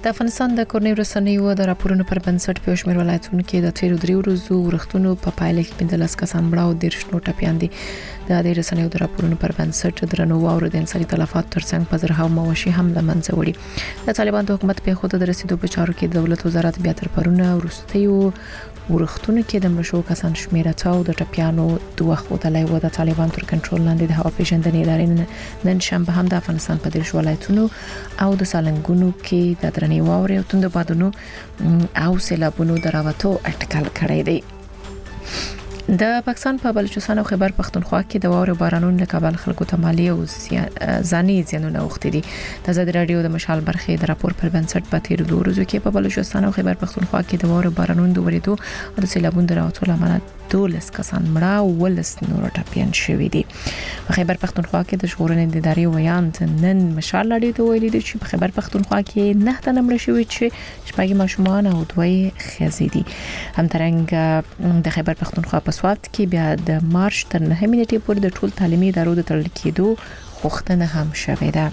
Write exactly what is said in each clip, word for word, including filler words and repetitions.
د افغانستان د کورنۍ رسنیو د راپورونو پر بنسټ په شمېر ولایتونو کې د تیرو دریو ورځو ورښتونو په پایله کې پنځلس کسان مړه او دیرش نور ټپیان دي. د دې رسنیو د راپورونو پر بنسټ درنو واورو د انساني تلفات ترڅنګ په زرهاو مواشي هم له منځه وړي. د طالبان د حکومت په خود د رسیدو په چارو کې د دولت وزارت بیا تر پرونه ورستیو ورښتونو کې د مړو کسان شمېر اتاو د ټپیانو دوه خودلای و. د طالبان تر کنټرول لاندې د هوا پیژندنې ادارې نن شنبه هم د افغانستان په دیرش ولایتونو او د سالنګونو کې د درنې واورې او توند بادونو او سیلابونو دراوتو اټکل کړی دی. د پاکستان په بلوچستان او خیبر پختونخوا کې د واورې بارانونو له کابل خلکو ته مالی او ځاني زیانونه اوښتي دي. د آزادي رادیو د مشال برخې د راپور پر بنسټ په تیر دوه ورځو کې په بلوچستان او خیبر پختونخوا کې د واورې بارانونو د ورېدو او د سیلابونو دراوتو لامل دولس کسان مړه او ولس نور ټپیان شوي دي. په خیبر پختونخوا کې د ژغورنې د ادارې ویاند نن مشال رادیو ته ویلي دي چې په خیبر پختونخوا کې نه تنه مړه شوي چې شپږ ماشومان او دوه ښځې دي. همدارنګه د خیبر پختونخوا په سوات کې بیا د مارچ تر نهمې نیټې پورې د ټول تعلیمي ادارو د تړل کېدو غوښتنه هم شوې ده.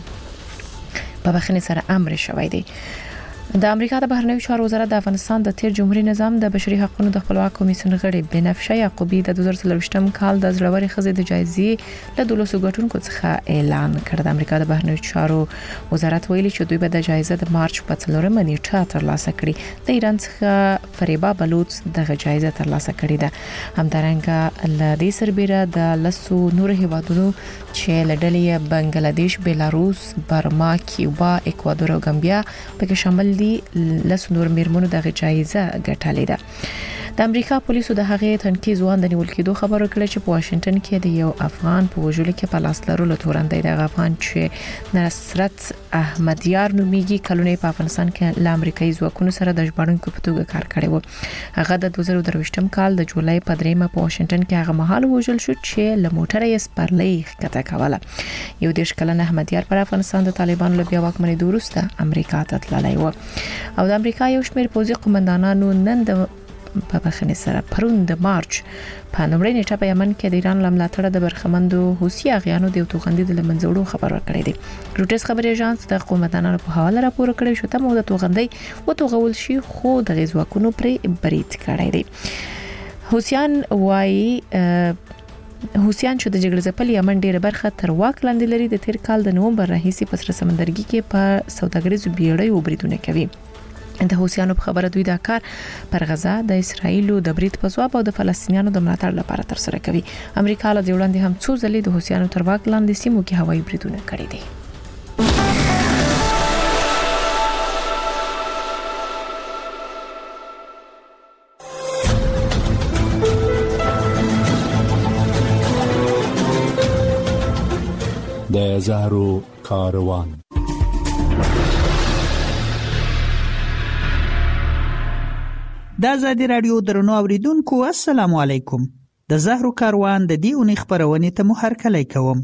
په بخښنې سره امر شوی دی. د امریکا د بهرنیو چارو وزارت د افغانستان د تیر جمهوریت نظام د بشري حقوقو د خپلواک کمیسیون غړي بنفشه یعقوبی د دوه زره څلرویشتم کال د زړوري خزې د جایزې له دولسو ګټونکو څخه اعلان کړ. د امریکا د بهرنیو چارو وزارت ویلي چې دوی به د جایزه د مارچ په څلورمه نیټه ترلاسه کړي. د ایران څخه فریبا بلوچ دغه جایزه ترلاسه کړې ده. همدارنګه ل دې سربېره د لسو نور هیوادونو چې لډلې بنگلاديش، بیلاروس، برما، کیوبا، اکوادور او گامبیا پکې شامل دي. لسو نور میرمنو دغه جایزه ګټلې ده. د امریکا پولیسو د هغې تنکي ځوان د نیول کېدو خبرو کړه چې په واشنگټن کې د یو افغان په وژلو کې په لاس لرلو تورنده د افغان چې نصرت احمدیار نومیږي کلونه په افغانستان کې له امریکایي ځواکونو سره د ژباړونکو په توګه کار کړی و. هغه د دوه زره درویشتم کال د جولای په دریمه په واشنگټن کې هغه مهال وژل شو چې له موټره یې سپرلۍ ښکته کوله. یو دیرش کلن احمدیار پر افغانستان د طالبانو له بیا واکمنۍ وروسته امریکا ته تللی و او د امریکا یو شمېر پوځي قومندانانو نن د په بخښنې سره پرون د مارچ په لومړۍ نیټه په یمن کې د ایران له ملاتړه د برخمندو حوثي اغیانو د یو توغندي د لمنځوړو خبر ورکړی دی. روټس خبري اژانس د قومندانانو په حواله راپور کړی شو ته مو د توغندي و توغول شي خو د غزواکونو پرې برید کړی دی. حوثیان وايي حوثیان چې د جګړې ځپلي یمن ډیره برخه تر واک لاندې لري. د تیر کال د نومبر راهیسې په سره سمندرګي کې په سوداګریزو بیړیو بریدونه کوي. د حوثیانو په خبره دوی دا کار پر غزا د اسرایل د برید په ځواب او د فلسطینیانو د ملاتړ لپاره تر سره کوي. امریکا له دې وړاندې هم څو ځلې د حوثیانو تر واک لاندې سیمو کې هوایي بریدونه کړي دي. د زهرو کاروان. د آزادي رادیو درنو اوریدونکو السلام علیکم. د زهرو کاروان د دې اونۍ خبرونې ته مو هرکلی کوم.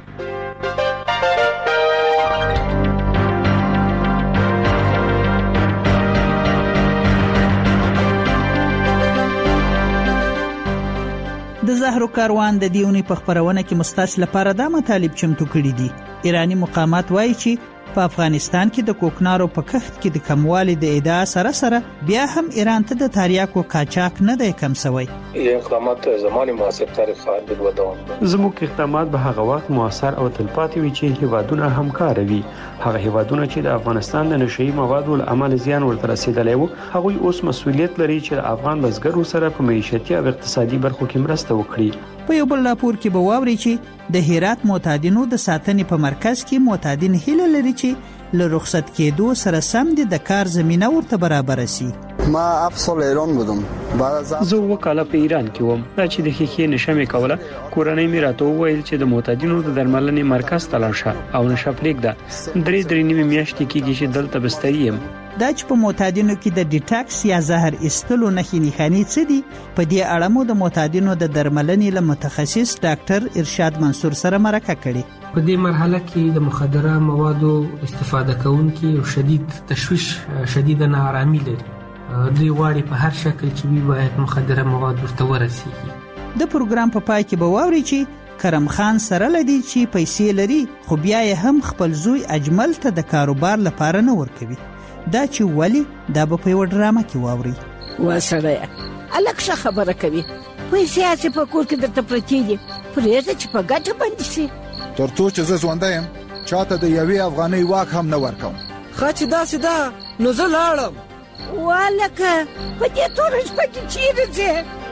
د زهرو کاروان د دې اونۍ په خبرونه کې مستاس لپاره دا مطالب چمتو کړي دي. ایرانی مقامات وایي چې په افغانستان کې د کوکنارو په کښت کې د کموالي د ادعا سره سره بیا هم ایران ته د تریاکو قاچاق نه دی کم شوی. اقدامات زماني موثر تاریخ خواهد بود و دوام دارد. زموږ اقدامات به هغه وخت موثر او تلپاتې وي چې هیوادونه همکار وي. هغه هیوادونه چې د افغانستان د نشئی موادو له امله زیان ورته رسیدلی وو هغوی اوس مسؤلیت لري چې د افغان بزګرو سره په معیشتي او اقتصادي برخو کې مرسته وکړي. په یو بل راپور کې به واوري چې د هرات معتادینو د ساتنې په مرکز کې معتادین هیله لري چې له رخصت کېدو سره سم د کار زمينه ورته برابر شي. ما افصل ایران بودم. زه وکاله په ایران کې وم. دا چې د خېخې نشمې کوله کورنۍ مې راته وویل چې د معتادینو د درملنې مرکز ته لاړ شه او نشه پرېږده. درې درې نیمې میاشتې کېږي چې دلته بستري یم. دا چې په معتادینو کې د ډیټاکس یا زهر ایستلو نښې نښانې څه دي؟ په دې اړه مو د معتادینو د درملنې له متخصص ډاکټر ارشاد منصور سره مرکه کړې. په دې مرحله کې د مخدره موادو استفاده کوونکي او شدید تشویش شدید ناارامي لري. دوی غواړي په هر شکل چې وي باید مخدره مواد ورته ورسیږي. د پروګرام په پای کې به واوري چې کرم خان سره لدی چې پیسې لري خو بیا یې هم خپل زوی اجمل ته د کاروبار لپاره نه ورکوي. دا چې ولی دا به په یو ډرامه کې واوري. وسړی الک ښه خبره کوي، پیسې هسې په کور کې درته پرتې دي، پرېږده چې په ګټه باندې شي. تر څو چې زه ژوندی یم چاته د یوې افغانۍ واک هم نه ورکوم. ښه چې داسې ده نو زه لاړم. والکه په دې توره شپه کې چیرې ځې؟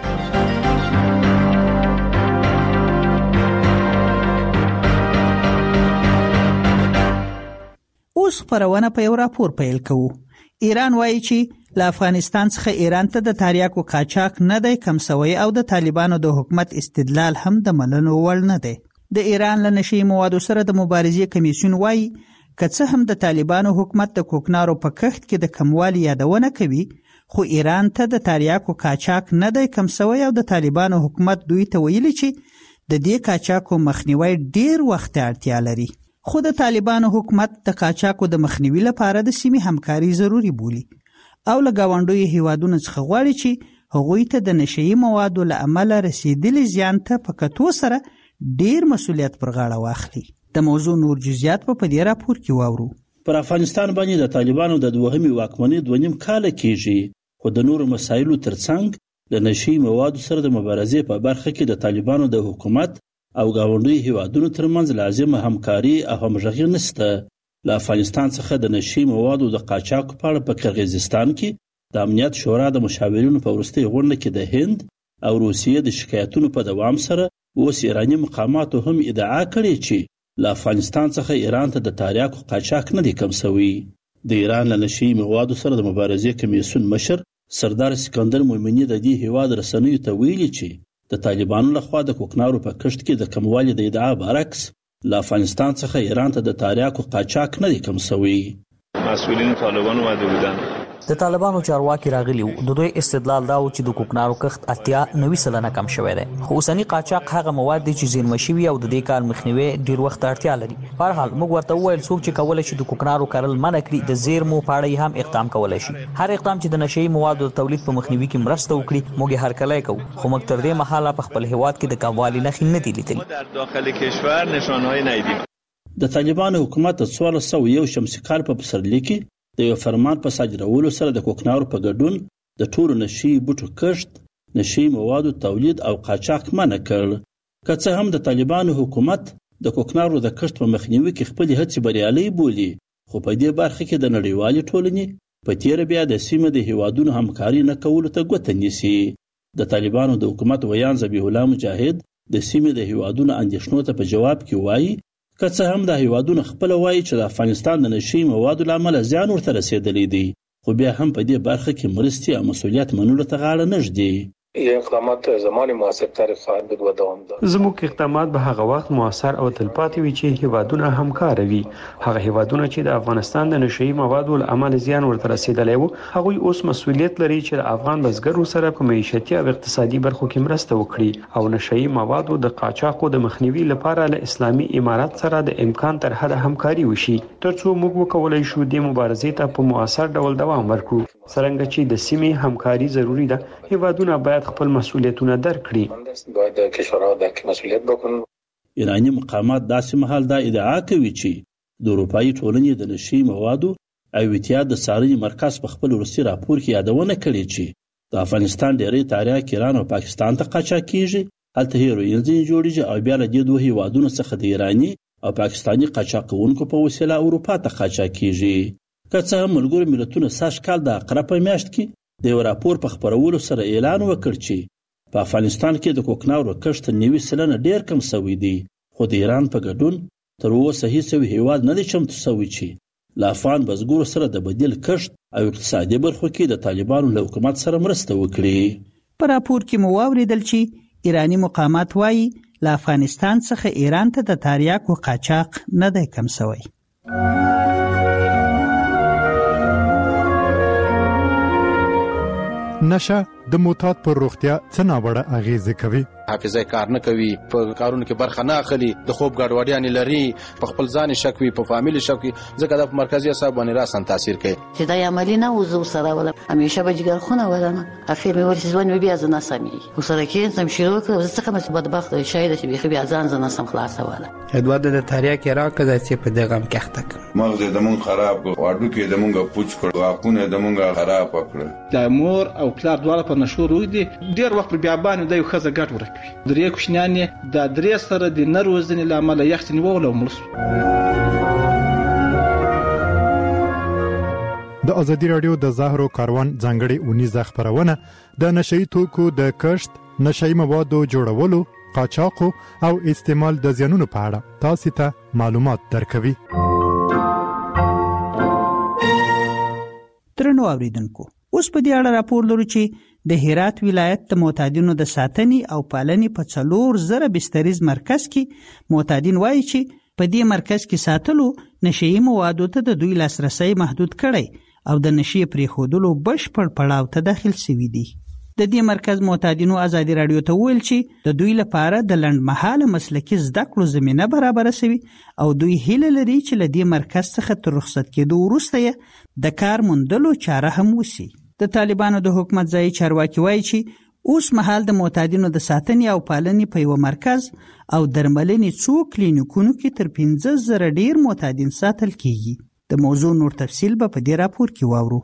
اوس خپرونه په یو راپور پیل کوو. ایران وایي چې له افغانستان څخه ایران ته د تریاکو قاچاق نه دی کم سوی او د طالبانو د حکومت استدلال هم د منلو وړ نه دی. د ایران له نشي موادو سره د مبارزې کمیسیون وایي که څه هم د طالبانو حکومت د کوکنارو په کښت کې د کموالي یادونه کوي، خو ایران ته د تریاکو قاچاق نه دی کم سوی او د طالبانو حکومت دوی ته ویلي چې د دې قاچاقو مخنیوي ډیر وخت اړتیا لري. خو د طالبانو حکومت د قاچاقو د مخنیوي لپاره د سیمې همکاري ضروری بولي او له ګاونډیو هیوادونو څخه غواړي چې هغوی ته د نشئی موادو له امله رسیدلي زیان ته په کتو سره ډیر مسؤلیت پر غاړه واخلي. د موضوع نور جزئیات په دې راپور کې واورو. پر افغانستان باندې د طالبانو د دوهمي واکمنۍ دوه نیم کاله کېږي، خو د نورو مسایلو ترڅنګ د نشئی موادو سره د مبارزې په برخه کې د طالبانو د حکومت او ګاونډیو هیوادونو ترمنځ لازمه همکاري او همغږي نشته. له افغانستان څخه د نشئی موادو د قاچاق په اړه په قرغیزستان کې د امنیت شورا د مشاورینو په وروستۍ غونډه کې د هند او روسیې د شکایتونو په دوام سره اوس ایراني مقاماتو هم ادعا کړې چې له افغانستان څخه ایران ته د تریاکو قاچاق نه دی کم سوی. د ایران له نشئی موادو سره د مبارزې کمیسیون مشر سردار سکندر مومنی د دې هیواد رسنیو ته ویلي چې د طالبانو لخوا د کوکنارو په کښت کې د کموالي د ادعا برعکس له افغانستان څخه ایران ته د تریاکو قاچاق نه دی کم سوی. مسئولین طالبان اومده بودن. د طالبانو چارواکي راغلي وو، د دوی استدلال دا و چې د کوکنارو کښت اتیا نوي سلنه کم شوی دی، خو اوسنی قاچاق هغه مواد دي چې زیرمه شوي او د دې کار مخنیوي ډیر وخت اړتیا لري. په هر حال موږ ورته وویل څوک چې کولای شي د کوکنارو کرل منع کړي د زیرمو په اړه هم اقدام کولای شي. هر اقدام چې د نشئی موادو د تولید په مخنیوي کې مرسته وکړي موږ یې هرکلی کوو، خو موږ تر دې مهاله په خپل هیواد کې د کموالي نښې نه دي لیدلي. در داخل کشور نشانه‌ای ندیدیم. د طالبانو حکومت د څوارلس سوه یو شمسي کال په پسرلي کې د یو فرمان په صادرولو سره د کوکنارو په ګډون د ټولو نشئی بوټو کښت، نشئی موادو تولید او قاچاق منع کړ. که څه هم د طالبانو حکومت د کوکنارو د کښت په مخنیوي کې خپلې هڅې بریالۍ بولي، خو په دې برخه کې د نړیوالې ټولنې په تیره بیا د سیمې د هیوادونو همکاري نه کولو ته ګوته نیسي. د طالبانو د حکومت ویان ذبیح الله مجاهد د سیمې د هیوادونو اندېښنو ته په جواب کې وایي که څه هم د هیوادونو خپل وایي چې د افغانستان د نشئی موادو له امله زیان ورته رسېدلی دی، خو بیا هم په دې برخه کې مرستې او مسؤلیت منلو ته غاړه نه ږدي. این اقدامات زمان موثرتر خواهد بود و دوام دارد. زموږ اقدامات به هغه وخت موثر او تلپاتې وي چې هیوادونه همکار وي. هغه هیوادونه چې د افغانستان د نشئی موادو له امله زیان ورته رسیدلی وو، هغوی اوس مسؤلیت لري چې د افغان بزګرو سره په معیشتي او اقتصادي برخو کې مرسته وکړي او نشئی موادو د قاچاقو د مخنیوي لپاره له اسلامي امارات سره د امکان تر حده همکاري وشي، ترڅو موږ وکولای شو د مبارزې ته په مؤثر ډول دوام ورکړو. څرنګه چې د سیمې همکاري ضروری ده، هیوادونه باید خپل مسؤلیتونه درک کړي. باید کشورها درک مسؤلیت بکنن. ایرانی مقامات داسې مهال دا ادعا کوي چې د اروپایي ټولنې د نشئی موادو او احتیاط د څارنې مرکز په خپل وروستي راپور کې یادونه کړې چې د افغانستان ډیری تریاک ایران او پاکستان ته قاچاق کیږي، هلته هیروین ځینې جوړیږي او بیا له دې دوه هیوادونو څخه د ایراني او پاکستاني قاچاقونکو په وسیله اروپا ته قاچاق کیږي. که څه هم ملګرو ملتونو سږ کال د عقرب په میاشت کې د یو راپور په خپرولو سره اعلان وکړ چې په افغانستان کې د کوکنارو کښت نوي سلنه ډیر کم سوی دی، خو د ایران په ګډون تر اوسه هیڅ یو هیواد نه دی چمتو سوی چې له افغان بزګرو سره د بدیل کښت او اقتصادي برخو کې د طالبانو له حکومت سره مرسته وکړي. په راپور کې مو واوریدل چې ایرانی مقامات وایي له افغانستان څخه ایران ته د تریاکو قاچاق نه دی کم سوی. نشه د معتاد پر روغتیا څه ناوړه اغیزې کوي. حافظه کار نه کوي، په کارونو کې برخه نه اخلي، د خوب ګډوډیانې لري، په خپل ځان شک وي، په فامیل شک وي، ځکه د مرکزي اعصاب باندې راسن تاثیر کوي. چې دا عملی نه وزو سره ولا همیشه به جګر خونه ولنه اخر مې ورسې ځوان بیا ځنه سمي وسره کې سم شروع کړ څه کوم څه بدبخت شاید چې بیا بیا ځان ځنه سم خلاص ولا ادوار د تاریخ کې راکړه چې په دغه هم کېخته کړ مغز د مون خراب کړ، واډو کې د مونږه پوچ کړ، واقونه د مونږه خراب کړ. د مور او پلار دواړه په نشو روي دي، ډیر وخت بیا باندې د یو خزه ګټ ورکوي. درې کوښنیانې د درې سره د نروزنې لامل یخت نیول او مړ. د ازادي رادیو د زهرو کاروان ځانګړي اونیزه خبرونه د نشئی توکو د کښت، نشئی موادو جوړولو، قاچاقو او استعمال د زیانونو په اړه تاسو ته معلومات درکوي. درنو اوریدونکو، اوس په دې اړه راپور لرو چې د هرات ولایت د معتادینو د ساتنې او پالنې په څلور زره بستریز مرکز کې معتادین وایي چې په دې مرکز کې ساتلو نشئی موادو ته د دوی لاسرسي محدود کړي او د نشي پریښودلو بشپړ پړاو ته داخل شوي دي. د دې مرکز معتادینو ازادي رادیو ته ویل چې د دوی لپاره د لنډمهاله مسلکي زده کړو زمینه برابر شوي او دوی هیله لري چې له دې مرکز څخه تر رخصت کېدو وروسته یې د کار موندلو چاره هم وشي. د طالبانو د حکومت ځایي چارواکي وایي چې اوس مهال د معتادینو د ساتنې او پالنې په یو مرکز او درملنې څو کلینیکونو کې تر پنځه زره ډیر معتادین ساتل کیږي. د موضوع نور تفصیل به په دې راپور کې واورو.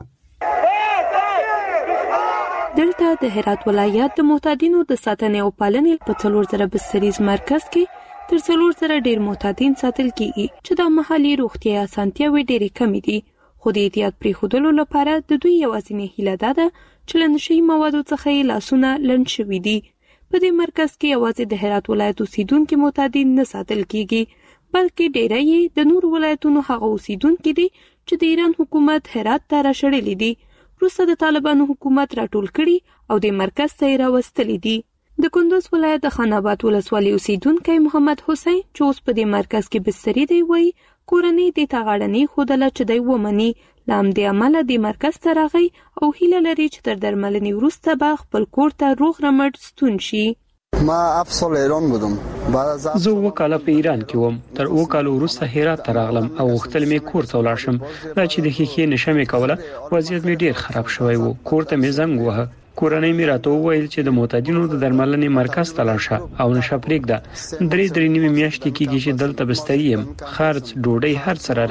دلته د هرات ولایت د معتادینو د ساتنې او پالنې په څلور زره بستریز مرکز کې تر څلور زره ډیر معتادین ساتل کیږي چې د محلي روغتیا اسانتیاوې ډېرې کمې دي. خو د احتیاط پریښودلو لپاره د دوی یوازینۍ هیله دا ده چې له نشئی موادو څخه یې لاسونه لنډ شوي دي. په دې مرکز کې یوازې د هرات ولایت اوسیدونکي معتادین نه ساتل کیږي، بلکې ډیری یې د نور ولایتونو هغه اوسیدونکي دي چې د ایران حکومت هرات ته راشړلي دي. وروسته د طالبانو حکومت راټول کړي او د مرکز ته یې راوستلي دي. د کندوز ولایت د خان آباد ولسوالۍ اوسیدونکی محمد حسین چې اوس په دې مرکز کې بستري دی وایي کورنۍ دې ته غاړه نه ایښودله چې دی ومني. له همدې امله دې مرکز ته راغی او هیله لري چې تر درملنې وروسته به خپل کور ته روغ رمټ ستون شي. ما افصل ایران بودم. زه اوه کاله په ایران کې وم، تر اوه کالو وروسته هرات ته راغلم او غوښتل مې کور ته ولاړ شم. دا چې د ښیښې نشه مې کوله، وضعیت مې ډیر خراب شوی و. کور ته مې زنګ ووهه، کورنۍ مې راته وویل چې د معتادینو د درملنې مرکز ته لاړ شه او نشه پرېږده. درې درې نیمې میاشتې کېږي چې دلته بستري یم، خرڅ، ډوډۍ هر څه را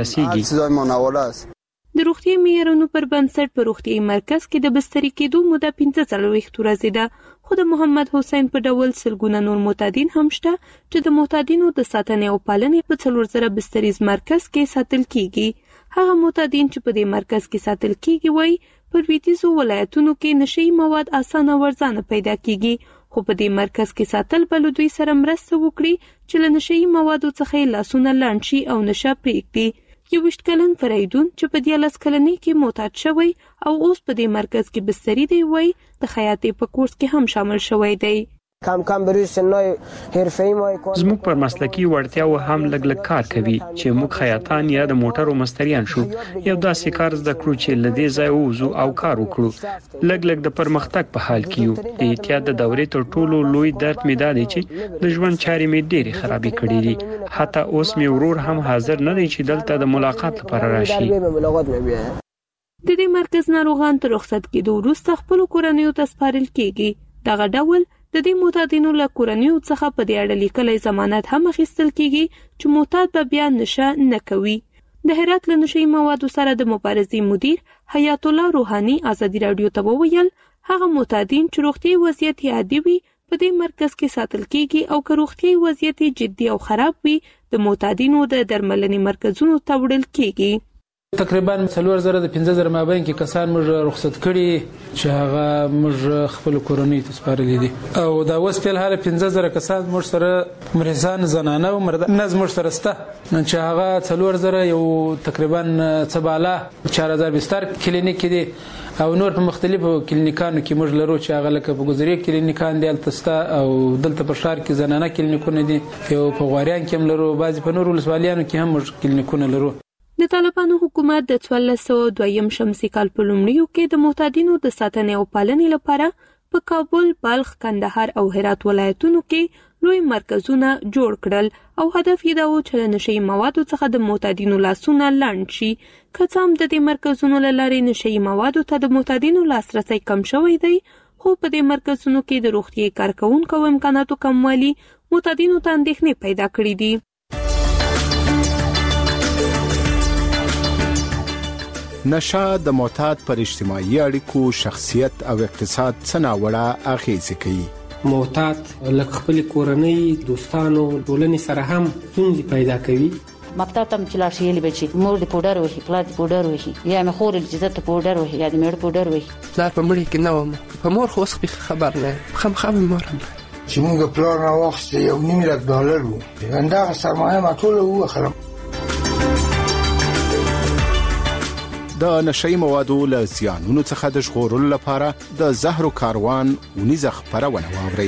رسېږي. د روغتیايي معیارونو پر بنسټ په روغتیايي مرکز کې د بستري کېدو موده پنځه څلوېښت ورځې ده. خو د محمد حسین په ډول سلګونه نور معتادین هم شته چې د معتادینو د ساتنې او پالنې په څلور زره بستریز مرکز کې ساتل کیږي. هغه معتادین چې په دې مرکز کې ساتل کیږي وایي په لویدیځو ولایتونو کې نشئی مواد اسانه ورځانه پیدا کیږي، خو په دې مرکز کې ساتل به له دوی سره مرسته وکړي چې له نشئی موادو څخه یې لاسونه لنډ شي او نشه پرېږدي. یوویشت کلن فریدون چې په دیارلس کلنۍ کې معتاد شوی او اوس په دې مرکز کې بستري دی وایي د خیاطۍ په کورس کې هم شامل شوی دی. کم کم بروی سنای حرفه‌ای ما زموږ پر مسلکی وړتیاو هم لګ لګ کار کوي چې موږ خیاطان یا د موټرو مستریان شو. یو داسې کار زده کړو چې لدې ځای ووزو او کار وکړو. لګ لګ د پرمختګ په حال کې یو. د احتیاط د دورې تر ټولو لوی درد مې دا دی چې د ژوند چارې مې ډېرې خرابې کړې دي. حتی اوس مې ورور هم حاضر نه دی چې دلته د ملاقات لپاره راشي. د دې مرکز ناروغان تر رخصت کېدو وروسته خپلو کورنیو ته سپارل کېږي. دغه ډول د دې معتادینو له کورنیو څخه په دې اړه لیکلی ضمانت هم اخیستل کېږي چې معتاد به بیا نشه نه کوي. د هرات له نشئی موادو سره د مبارزې مدیر حیات الله روحاني ازادي رادیو ته وویل هغه معتادین چې روغتیايي وضعیت یې عادي وي په دې مرکز کې ساتل کېږي او که روغتیايي وضعیت جدي او خراب وي د معتادینو د درملنې مرکزونو ته وړل کېږي. تقریبا څلور زره د پنځه زره مابین کې کسان موږ رخصت کړي چې هغه موږ خپل کورنۍ ته سپارلي دي او دا اوس په حال پنځه زره کسان موږ سره مریضان زنانه او مرده نظم موږ سره سته چې هغه څلور زره یو تقریبا څه بالا چهار هزار بستر کلینیک دي او نور په مختلفو کلینیکانو کې موږ لرو چې هغه لکه په ګذرې کلینیکان دي التستا او دلته په شهر کې زنانه کلینیکونه دي یو په غواریان کې هم لرو بعضی په نور ولسوالیانو کې هم موږ کلینیکونه لرو. د طالبانو حکومت د څوارلس سوه دویم شمسي کال په لومړیو کې د معتادینو د ساتنې او پالنې لپاره په کابل، بلخ، کندهار او هرات ولایتونو کې لوی مرکزونه جوړ کړل او هدف یې دا و چې له نشهیي موادو څخه د معتادینو لاسونه لنډ شي. که څه هم د دې مرکزونو له لارې نشهیي موادو ته د معتادینو لاسرسی کم شوی دی، خو په دې مرکزونو کې د روغتیايي کارکوونکو امکاناتو کموالی معتادینو ته اندېښنې پیدا کړې دي. نشه د معتاد پر اجتماعي اړیکو، شخصیت او اقتصاد څه ناوړه اغیزې کوي. معتاد لکه خپل کورنۍ، دوستانو، ټولنې سره هم ستونزې پیدا کوي. مکتب ته چې لاړ شي یلی بچي مور دې پوډر وهي، پلار دې پوډر وهي، یا مې خور دې چې ته پوډر وهي، یا دې مېړه پوډر وهي. پلار په مړي کې نه وم، په مور خو اوس خبر نه خامخا مې مور هم چې موږ پلار نه واخیسته یو نیم لک ډالر و، همدغه سرمایه ما ټوله ووخلم. د نشهیي موادو له زیانونو څخه د ژغورلو لپاره د زهرو کاروان ونیزه خپرونه واورئ.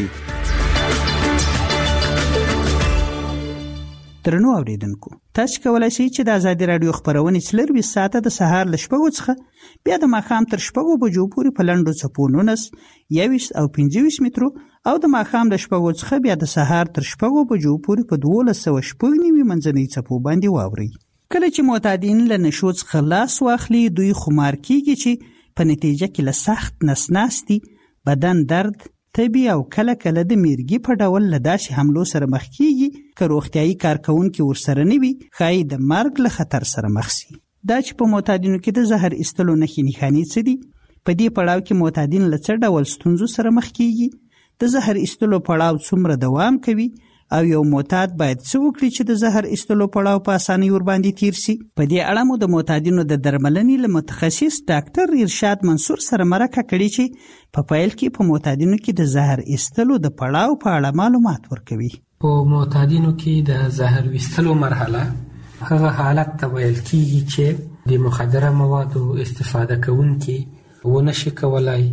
درنو اوریدونکو، تاسو کولای شئ چې د ازادي رادیو خبرونه څلور ساعته د سهار له شپږو څخه بیا د ماښام تر شپږو بجو پورې په لنډو څپو نولس، یوویشت او پنځه ویشت مترو او د ماښام له شپږو څخه بیا د سهار تر شپږو بجو پورې په دولس سوه شپږ نوي منځنۍ څپو باندې واورئ. کله چې معتادین له نشو څخه لاس واخلي، دوی خمار کیږي چې په نتیجه کې له سخت نسناستي، بدن درد، تبي او کله کله د میرګي په ډول له داسې حملو سره مخ کیږي که روغتیايي کارکوونکي ورسره نه وي، ښایي د مرګ له خطر سره مخ شي. دا چې په معتادینو کې د زهر ایستلو نښې نښانې څه دي؟ په دې پړاو کې معتادین له څه ډول ستونزو سره مخ کیږي؟ د زهر ایستلو پړاو څومره دوام کوي؟ او یو معتاد باید څه وکړي چې د زهر ایستلو پړاو په اسانۍ ورباندې تیر شي؟ په دې اړه مو د معتادینو د درملنې له متخصص ډاکټر ارشاد منصور سره مرکه کړې چې په پیل کې په معتادینو کې د زهر ایستلو د پړاو په اړه معلومات ورکوي. په معتادینو کې د زهر ایستلو مرحله هغه حالت ته ویل کېږي چې د مخدره موادو استفاده کوونکي ونشي کولای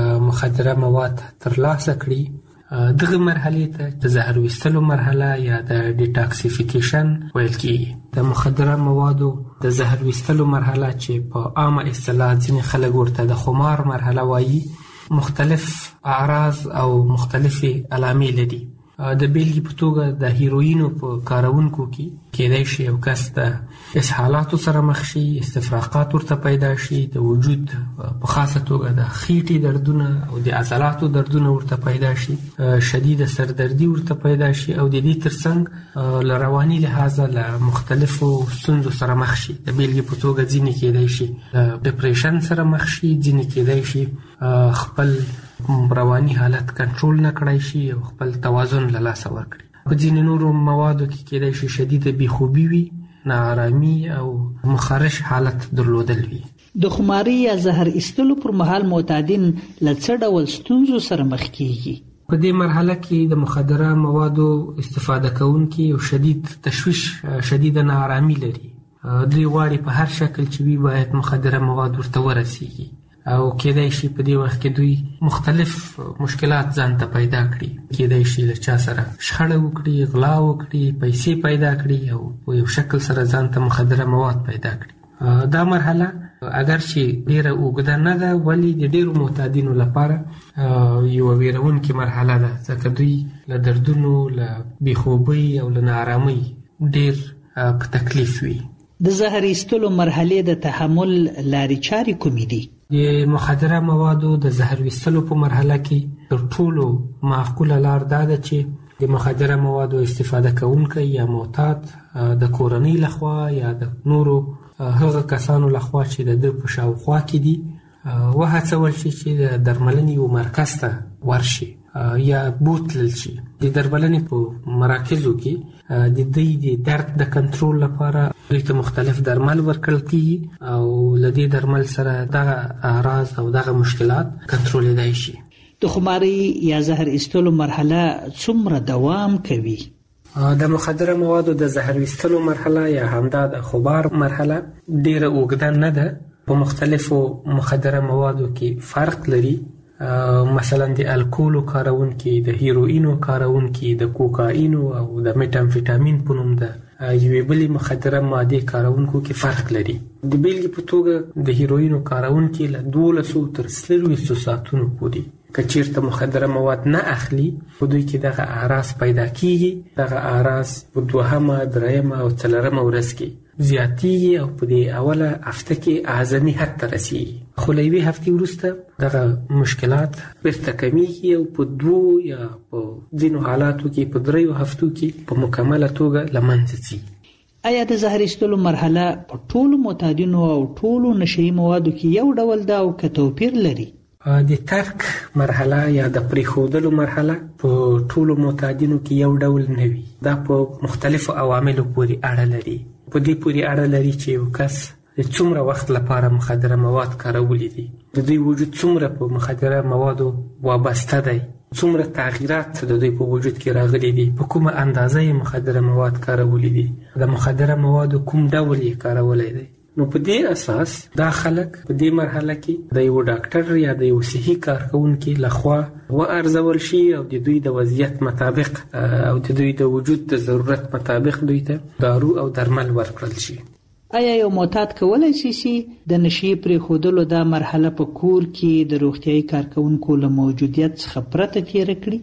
مخدره مواد ترلاسه کړي. دغه مرحله ته د زهر ویستلو مرحله یا د ډیټاکسیفیکیشن ویل کېږي. د مخدره موادو د زهر ویستلو مرحله چې په عامه اصطلاح ځینې خلک ورته د خمار مرحله وایي، مختلف اعراض او مختلفې علامې لري. د بیلګې په توګه د هیروینو په کارونکو کې کېدای شي یو کس د اسهالاتو سره مخ شي، استفراقات ورته پیدا شي، د وجود په خاصه توګه د خېټې دردونه او د عضلاتو دردونه ورته پیدا شي، شدید سردردي ورته پیدا شي او د دې ترڅنګ له رواني لحاظه له مختلفو ستونزو سره مخ شي. د بیلګې په توګه ځینې کېدای شي له ډپریشن سره مخ شي، ځینې کېدای شي خپل رواني حالت کنټرول نه کړای شي او خپل توازن له لاسه ورکړي. په ځینې نورو موادو کې کېدای شي شدیده بېخوبي وي، ناارامي او مخارش حالت درلودل وي. د خماري یا زهر ایستلو پر مهال معتادین له څه ډول ستونزو سره مخ کیږي؟ په دې مرحله کې د مخدره موادو استفاده کوونکي یو شدید تشویش، شدیده ناارامي لري. دوی غواړي په هر شکل چې وي باید مخدره مواد ورته ورسیږي او کېدای شي په دې وخت کې دوی مختلف مشکلات ځان ته پیدا کړي. کېدای شي له چا سره شخړه وکړي، غلا وکړي، پیسې پیدا کړي او په یو شکل سره ځان ته مخدره مواد پیدا کړي. دا مرحله اگر چې ډیره اوږده نه ده، ولی د ډیرو معتادینو لپاره یو ویرونکې مرحله ده، ځکه دوی له دردونو، له بېخوبۍ او له ناارامۍ ډیر په تکلیف وي. د زهر ایستلو مرحلې د تحمل لارې چارې کومې دي؟ د مخدره موادو د زهر ویستلو په مرحله کې تر ټولو معقوله لار دا ده چې د مخدره موادو استفاده کوونکی یا معتاد د کورنۍ لخوا یا د نورو هغه کسانو لخوا چې د ده په شاوخوا کې دي وهڅول شي چې د درملنې یو مرکز ته ورشي یا بوتلل شي. د درملنې په مراکزو کې د دوی د درد د کنټرول لپاره دوی ته مختلف درمل ورکړل کېږي او له دې درمل سره دغه اعراض او دغه مشکلات کنټرولېدای شي. د خماري یا زهر ایستلو مرحله څومره دوام کوي؟ د مخدره موادو د زهر ایستلو مرحله یا همدا د خمار مرحله ډیره اوږده نه ده. په مختلفو مخدره موادو کې فرق لري. مثلا د الکولو کارونکي، د هیروینو کارونکي، د کوکاینو او د میټامفیټامین په نوم د یوې بلې مخدره مادې کارونکو کې فرق لري. د بیلګې په توګه د هیروینو کارونکي له دولسو تر څلوېښتو ساعتونو پورې که چیرته مخدره مواد نه اخلي په دوی کې دغه اعراض پیدا کیږي. دغه اعراض په دوهمه درېیمه او څلورمه ورځ کې زیاتیږي او په دې اوله هفته کې اعظمي حد ته رسیږي، خو له یوې هفتې وروسته دغه مشکلات بیرته کمیږي او په دوو یا په ځینو حالاتو کې په دریو هفتو کې په مکمله توګه له منځه ځي. آیا د زهر ایستلو مرحله په ټولو معتادینو او ټولو نشهیي موادو کې یو ډول ده او که توپیر لري؟ د ترک مرحله یا د پریښودلو مرحله په ټولو معتادینو کې یو ډول نه وي. دا په مختلفو عواملو پورې اړه لري. په دې پورې اړه لري چې یو کس د څومره وخت لپاره مخدره مواد کارولی دي، د دوی وجود څومره په مخدره موادو وابسته دی، څومره تغییرات د دوی په وجود کې راغلي دي، په کومه اندازه یې مخدره مواد کارولی دي، د مخدره موادو کوم ډول یې کارولی دی. نو په دې اساس دا خلک په دې مرحله کې د یو ډاکټر یا د یو صحي کارکونکي لخوا وارزول شي او د دوی د وضعیت مطابق او د دوی د وجود د ضرورت مطابق دوی ته دارو او درمل ورکړل شي. آیا یو معتاد کولی شي چې د نشې پرېښودلو دا مرحله په کور کې د روغتیايي کارکونکو له موجودیت څخه پرته تېره کړي؟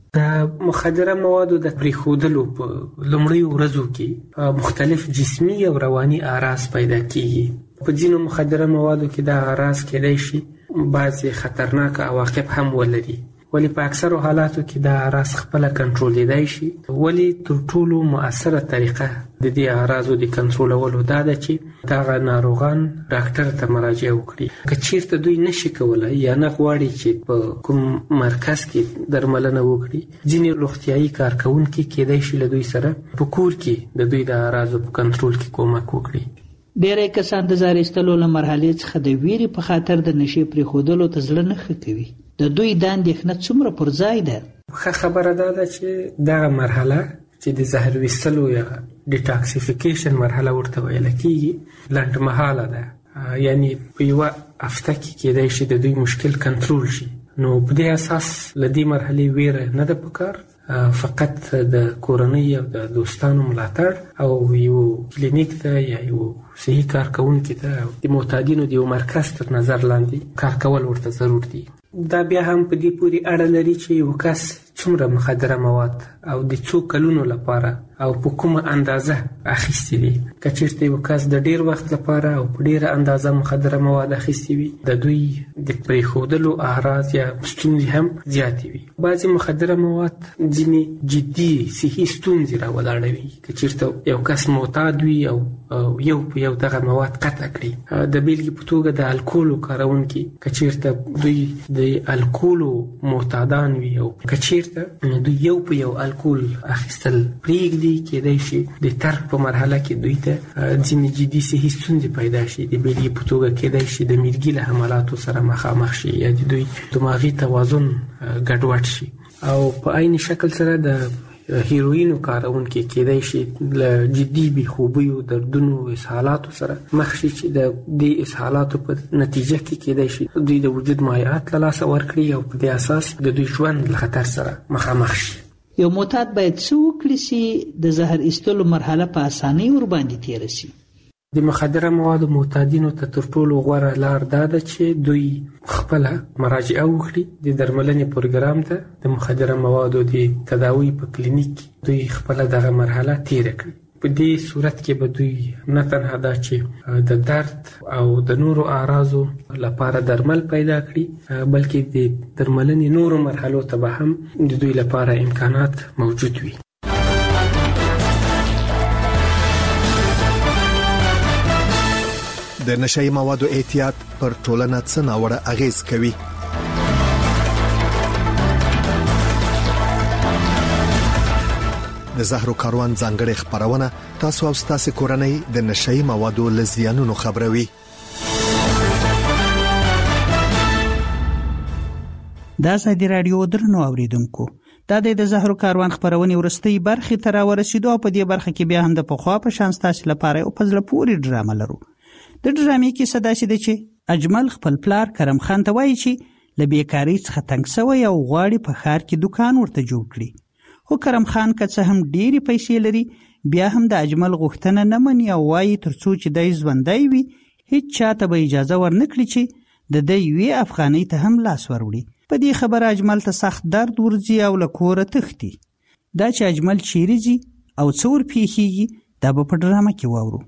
د مخدره موادو د پرېښودلو په لومړیو ورځو کې مختلف جسمي او رواني اعراض پیدا کیږي. په ځینو مخدره موادو کې دا اعراض کېدای شي بعضې خطرناک عواقب هم ولري، ولی په اکثرو حالاتو کې دا اعراض خپله کنټرولیدای شي. ولی تر ټولو مؤثره طریقه د دې اعراضو د کنټرولولو دا ده چې دغه ناروغان ډاکټر ته مراجعه وکړي. که چیرته دوی نشي کولی یا نه غواړي چې په کوم مرکز کې درملنه وکړي، ځینې روغتیايي کارکوونکي کېدای شي له دوی سره په کور کې د دوی د اعراضو په کنټرول کې کومک وکړي. ډېری کسان د زهر ایستلو له مرحلې څخه د ویرې په خاطر د نشې پرېښودلو ته زړه نه ښه کوي. د دوی دا اندېښنه څومره پر ځای ده؟ ښه خبره دا ده چې دغه مرحله چې د زهر ویستلو یا ډیټاکسیفیکیشن مرحله ورته ویل کېږي لنډمهاله ده، یعنی په یوه هفته کې کېدای شي د دوی مشکل کنټرول شي. نو په دې اساس له دې مرحلې ویره نه ده پکار، فقط د کورنۍ او د دوستانو ملاتړ او یو کلینیک ته یا یو صحي کارکوونکي ته د معتادینو د یو مرکز تر نظر لاندې کار کول ورته ضرور دي. دا بیا هم په دې پورې اړه لري چې یو کس څومره مخدره مواد او د څو کلونو لپاره او په کومه اندازه اخیستي دي. که چیرته یو کس د ډیر وخت لپاره او په ډیره اندازه مخدره مواد اخیستي وي، د دوی د پرېښودلو اعراض یا ستونزې هم زیاتې وي. بعضې مخدره مواد ځینې جدي صحي ستونزې راولاړوي. که چیرته یو کس معتاد وي او یو په یو دغه مواد قطع کړي، د بیلګې په توګه د الکولو کارونکي که چیرته دوی د الکولو معتادان وي او که چیرته دوی یو په یو الکول اخیستل پرېږدي، کېدای شي د ترک په مرحله کې دوی ته ځینې جدي صحي ستونزې پیدا شي. د بیلګې په توګه کېدای شي د میرګي له حملاتو سره مخامخ شي یا د دوی دماغي توازن ګډوډ شي. او په عین شکل سره د هیروینو کارونکي کېدای شي له جدي بېخوبیو، دردونو، اسهالاتو سره مخ شي چې د دې اسهالاتو په نتیجه کې کېدای شي دوی د وجود مایعات له لاسه ورکړي او په دې اساس د دوی ژوند له خطر سره مخامخ شي. یو معتاد باید څه وکړي چې د زهر ایستلو مرحله په اسانۍ ورباندې تېره شي؟ د مخدره موادو معتادینو ته تر ټولو غوره لار دا ده چې دوی خپله مراجعه وکړي د درملنې پروګرام ته. د مخدره موادو د تداوی په کلینیک کې دوی خپله دغه مرحله تېره کړي. په دې صورت کې به دوی نه تنها دا چې د درد او د نورو اعراضو لپاره درمل پیدا کړي، بلکې د درملنې نورو مرحلو ته به هم د دوی لپاره امکانات موجود وي. د نشئی موادو احتیاط پر ټولنه څه ناوړه اغیز کوي؟ د زهرو کاروان ځانګړې خبرونه تاسو او تاسو کورنۍ د نشئی موادو لزیانونو خبروي. دا ازادي رادیو درنو اوریدونکو، دا د زهرو کاروان خبرونه ورستۍ برخه تر ورسېدو. په دې برخه کې بیا هم د پخوا په شان تاسو لپاره او پزله پوری ډرامه لرو. د ډرامې کې صدا شي چې اجمل خپل پلار کرم خان ته وایي چې له بیکاری څخه تنګ شوی او غواړي په ښار کې دکان ورته جوړ کړي. خو کرم خان که څه هم ډېرې پیسې لري، بیا هم د اجمل غوښتنه نه مني او وایي تر څو چې دی ژوندی وي هیڅ چاته به اجازه ورنکړي چې د دی یوې افغانۍ ته هم لاس وروړي. په دې خبره اجمل ته سخت درد ورځي او له کوره تښتي. دا چې اجمل چیرې ځي او څه ور پیښیږي دا به په ډرامه کې واورو.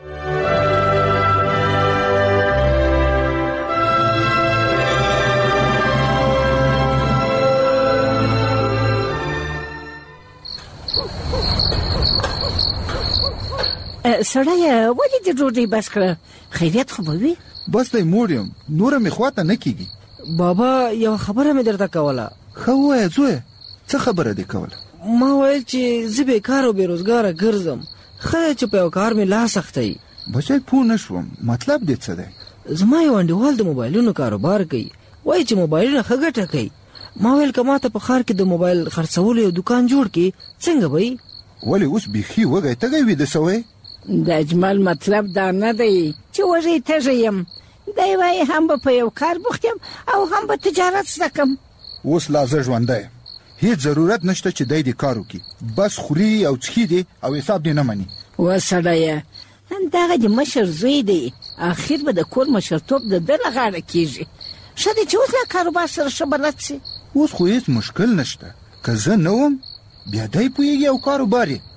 سړی ولې د ډوډۍ بس کړه؟ خیریت خو به وي؟ بس دی موړ یم، نوره مې خواته نه کېږي. بابا یو خبره مې درته کوله. ښه ووایه زویه، څه خبره دې کوله؟ ما ویل چې زه بېکاره او بېروزګاره ګرځم، ښه دی چې په یو کار مې لاس اختی. بچی پوه نه شوم، مطلب دې څه دی؟ زما یو انډیوال د موبایلونو کاروبار کوي، وایي چې موبایلونه ښه ګټه کوي. ما ویل که ما ته په ښار کې د موبایل خرڅولو یو دوکان جوړ کړي څنګه به وي؟ ولې اوس بیخي وږی تږی ویده سوی؟ د اجمل مطلب دا نه دی چې وږی تږی یم، دی وایي هم به په یو کار بوخت یم او هم به تجارت زده کړم. اوس لا زه ژوندی یم، هیڅ ضرورت نشته چې دی دې کار وکړي، بس خوري او څښي دي او حساب دې نه مني. وسړیه دغه د مشر زوی دی، اخر به د کور مشرتوب د ده له غاړه کېږي. ښه دی چې اوس له کاروبار سره ښه بلد سي. اوس خو هیڅ مشکل نشته، که زه نه وم بیا دی پوهېږي او کاروبار یې.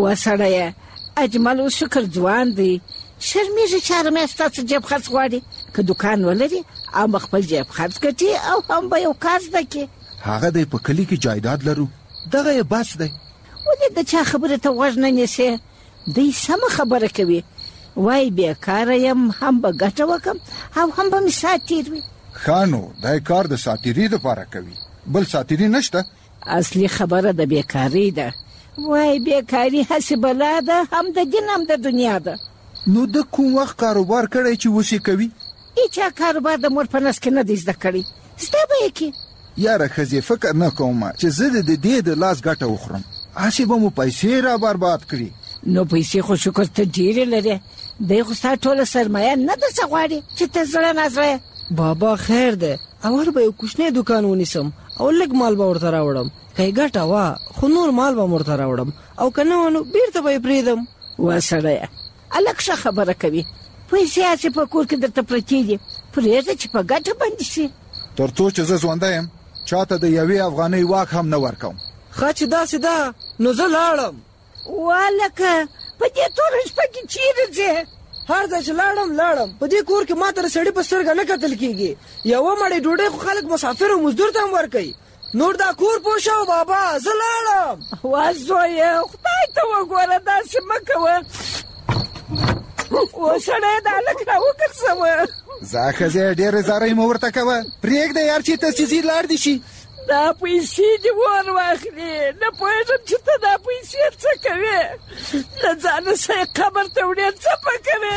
وسړیه اجمل اوس شکر ځوان دی، شرمېږي چې هره میاشت ستاسو جیب خرڅ غواړي. که دوکان ولري او به خپل جیب خرڅ ګټي او هم به یو کار زده کړي. هغه دی په کلي کې جایداد لرو، دغه یې بس دی. ولې د چا خبرې ته غوږ نه نیسې؟ دی سمه خبره کوي، وایي بېکاره یم، هم به ګټه وکړم او هم به مې ساعت تېر وي. ښه نو دی کار د ساتیري دپاره کوي، بل ساتیري نشته. اصلي خبره د بېکارۍ ده، وایي بېکاري هسې بلا ده، هم د دین هم د دنیا ده. نو د کوم وخت کاروبار کړی چې اوس یې کوي؟ هېچا کاروبار د مور په نس کې نه دی زده کړی، زده به یې کړي. یاره ښځې فکر نه کوم چې زه د دې د لاس ګټه وخورم، هسې به مو پیسې را برباد کړي. نو پیسې خو شکر ته ډېرې لرې، دی خو ستا ټوله سرمایه نه درڅه غواړي چې ته زړه نازړه. بابا خیر دی، اول به یو کوچنی دوکان ونیسم او لږ مال به ورته راوړم، که یې ګټه وه خو نور مال به م ورته راوړم، او که نه وه نو بېرته به یې پرېږدم. وسړیه هلک ښه خبره کوي، پیسې هسې په کور کې درته پرتې دي، پرېږده چې په ګټه باندې شي. تر څو چې زه ژوندی یم چاته د یوې افغانۍ واک هم نه ورکوم. ښه چې داسې ده نو زه لاړم. والکه په دې توره شپه کې چیرې ځې؟ هر ځای چې لاړم لاړم، په دې کور کې ما ته د سړي په سترګه نه کتل کېږي. یوه مړۍ ډوډۍ خو خلک مسافر او مزدور ته هم ورکوي، نور دا کور پوه شو بابا، زه لاړم. وا زویه خدای ته وګوره، داسې مه کوه. وسړی د هلک راوګرځوه. زه ښځې ډېرې زارۍ مه ورته کوه، پرېږده یار چې ته چې ځي لاړ دې شي. دا پیسې دې ور واخلي، نه پوهېږم چې ته دا پیسې څه کوې، له ځانه سه قبر ته وړې څه به کوې.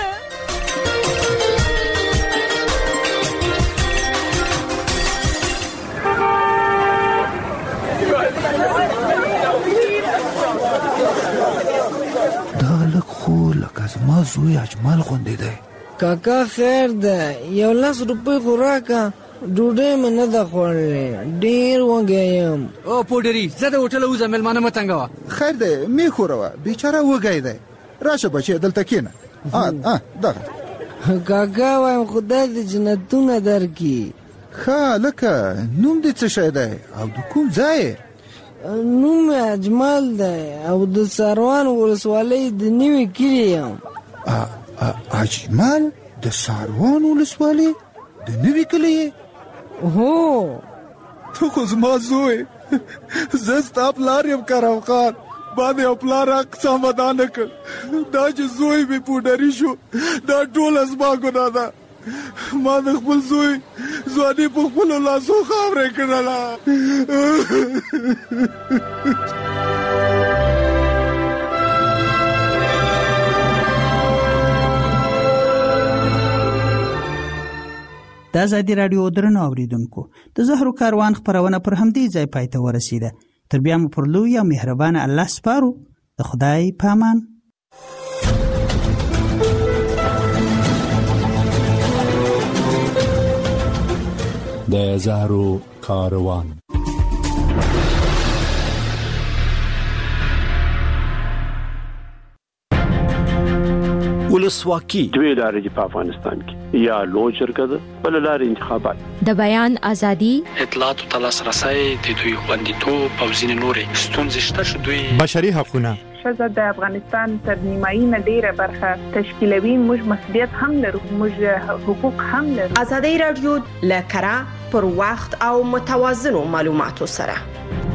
دا هلک خو لکه زما زوی اجمل غوندې دی. کاکا خیر ده، یو لس روپۍ خو راکه، ډوډۍ مې نه ده خوړلې، ډېر وږی یم. او پوډري زه د هوټله وځم، مېلمانه مه تنګوه. خیر دی مې خوروه، بیچاره وږی دی، راشه بچی دلته کښېنه. دغه کاکا وایم خدای دې جنتونه درکړي. ښه هلکه نوم دې څه شی دی او د کوم ځای؟ نوم مې اجمل دی او د ساروان ولسوالۍ د نوي کلي یم. اجمل د ساروان ولسوالۍ د نوي کلي؟ هو ته خو زما زوی، زه ستا پلار یم کرم خان، ما د یو پلار حق سمه نه کړ، دا چې زوی مې پوډري شو دا ټوله زما ګناه ده. ما د خپل زوی ځواني په خپلو لاسو خاورې کړله. د ازادي راډیو درنو اوریدونکو، د زهرو کاروان خپرونه پر همدې ځای پای ته ورسیده. تر بیا مو پر لوی او مهربانه الله سپارو. د خدای په امان. د زهرو کاروان. ولسواکي دوی ادارې په افغانستان کې یا لوی جرګه ده بل لار انتخابات د بیان ازادي اطلاعات او تلاسرسي د دوی خوندیتوب او ځینې نورې ستونزې شته چې دوی بشري حقوقونه شزه د افغانستان تر نیمایي نه ډیره برخه تشکیلوي موږ مسؤلیت هم لرو موږ حقوق هم لرو ازادي رادیو لکرا پر وخت او متوازنو معلوماتو سره